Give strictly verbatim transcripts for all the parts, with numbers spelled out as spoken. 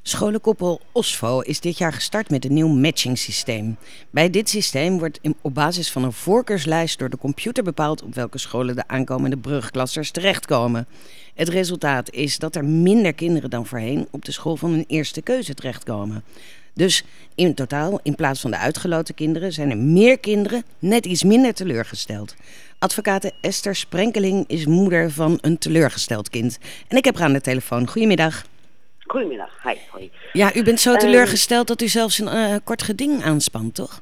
Scholenkoppel Osvo is dit jaar gestart met een nieuw matchingsysteem. Bij dit systeem wordt op basis van een voorkeurslijst door de computer bepaald op welke scholen de aankomende brugklassers terechtkomen. Het resultaat is dat er minder kinderen dan voorheen op de school van hun eerste keuze terechtkomen. Dus in totaal, in plaats van de uitgeloten kinderen, zijn er meer kinderen net iets minder teleurgesteld. Advocate Esther Sprenkeling is moeder van een teleurgesteld kind. En ik heb haar aan de telefoon. Goedemiddag. Goedemiddag, hi. Hoi. Ja, u bent zo teleurgesteld um, dat u zelfs een uh, kort geding aanspant, toch?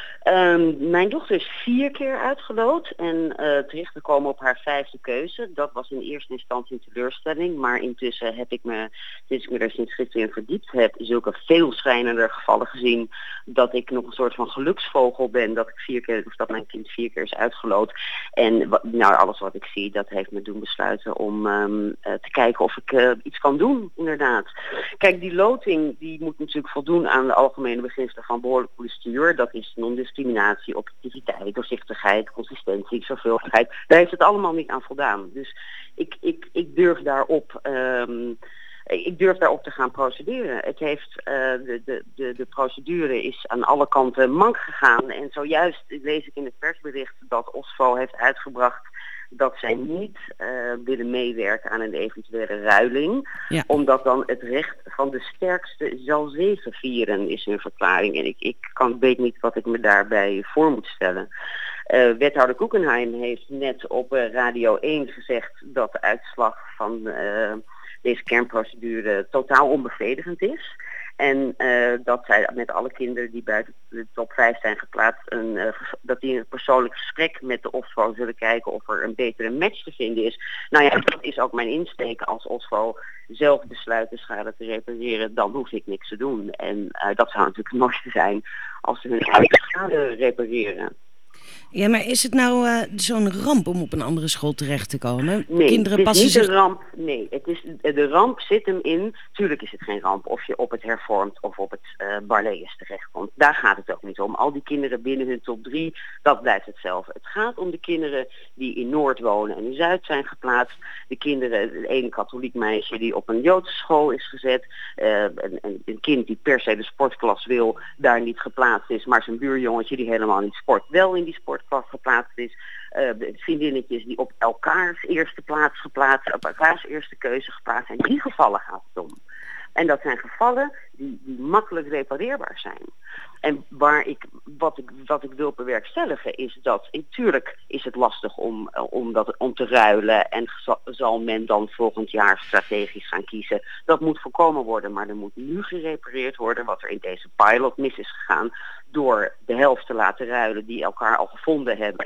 Um, mijn dochter is vier keer uitgeloot en uh, terechtgekomen op haar vijfde keuze. Dat was in eerste instantie een teleurstelling, maar intussen heb ik me, sinds ik me er sinds gisteren in verdiept heb, zulke veel schrijnender gevallen gezien dat ik nog een soort van geluksvogel ben, dat ik vier keer, of dat mijn kind vier keer is uitgeloot. En nou, alles wat ik zie, dat heeft me doen besluiten om um, uh, te kijken of ik uh, iets kan doen, inderdaad. Kijk, die loting die moet natuurlijk voldoen aan de algemene beginselen van behoorlijk bestuur. Dat is non-discriminatie, objectiviteit, doorzichtigheid, consistentie, zorgvuldigheid. Daar heeft het allemaal niet aan voldaan. Dus ik, ik, ik durf daarop... Um, Ik durf daarop te gaan procederen. Het heeft, uh, de, de, de, de procedure is aan alle kanten mank gegaan. En zojuist lees ik in het persbericht dat Osvo heeft uitgebracht dat zij niet uh, willen meewerken aan een eventuele ruiling. Ja. Omdat dan het recht van de sterkste zal zegevieren, is hun verklaring. En ik, ik kan, weet niet wat ik me daarbij voor moet stellen. Uh, wethouder Koekenheim heeft net op uh, Radio één gezegd dat de uitslag van uh, deze kernprocedure totaal onbevredigend is. En uh, dat zij met alle kinderen die buiten de top vijf zijn geplaatst, een, uh, dat die in een persoonlijk gesprek met de Osvo zullen kijken of er een betere match te vinden is. Nou ja, dat is ook mijn insteek. Als Osvo zelf besluit de schade te repareren, dan hoef ik niks te doen. En uh, dat zou natuurlijk het mooiste zijn als ze hun eigen schade repareren. Ja, maar is het nou uh, zo'n ramp om op een andere school terecht te komen? Nee, Kinderen het is passen niet zich... een ramp. Nee, het is, de ramp zit hem in... Tuurlijk is het geen ramp of je op het hervormd of op het uh, Barlees terechtkomt. Daar gaat het ook niet om. Al die kinderen binnen hun top drie, dat blijft hetzelfde. Het gaat om de kinderen die in Noord wonen en in Zuid zijn geplaatst. De kinderen, het ene katholiek meisje die op een Joodse school is gezet. Uh, een, een kind die per se de sportklas wil, daar niet geplaatst is. Maar zijn buurjongetje die helemaal niet sport, wel in die sportklas geplaatst is. Uh, vriendinnetjes die op elkaars eerste plaats geplaatst, op elkaars eerste keuze geplaatst zijn. In die gevallen gaat het om. En dat zijn gevallen die, die makkelijk repareerbaar zijn. En waar ik, wat, ik, wat ik wil bewerkstelligen is dat, natuurlijk is het lastig om, om, dat, om te ruilen en zal, zal men dan volgend jaar strategisch gaan kiezen. Dat moet voorkomen worden, maar er moet nu gerepareerd worden wat er in deze pilot mis is gegaan door de helft te laten ruilen die elkaar al gevonden hebben.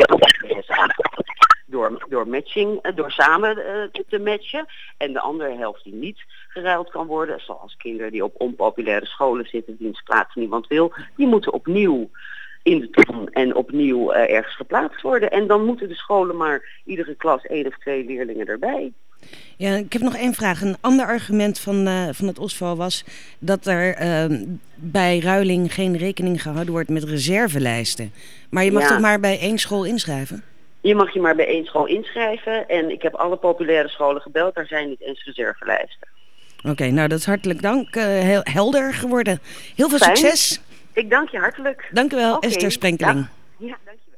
Door, door matching, door samen uh, te matchen. En de andere helft die niet geruild kan worden, zoals kinderen die op onpopulaire scholen zitten, wiens plaats niemand wil, die moeten opnieuw in de ton en opnieuw uh, ergens geplaatst worden. En dan moeten de scholen maar iedere klas één of twee leerlingen erbij. Ja, ik heb nog één vraag. Een ander argument van, uh, van het Osvo was dat er uh, bij ruiling geen rekening gehouden wordt met reservelijsten. Maar je mag ja. toch maar bij één school inschrijven? Je mag je maar bij één school inschrijven. En ik heb alle populaire scholen gebeld. Daar zijn niet eens reservelijsten. Oké, okay, nou dat is hartelijk dank. Uh, heel helder geworden. Heel veel Fijn. Succes. Ik dank je hartelijk. Dank u wel, Okay. Esther Sprenkeling. Ja. Ja, dank je.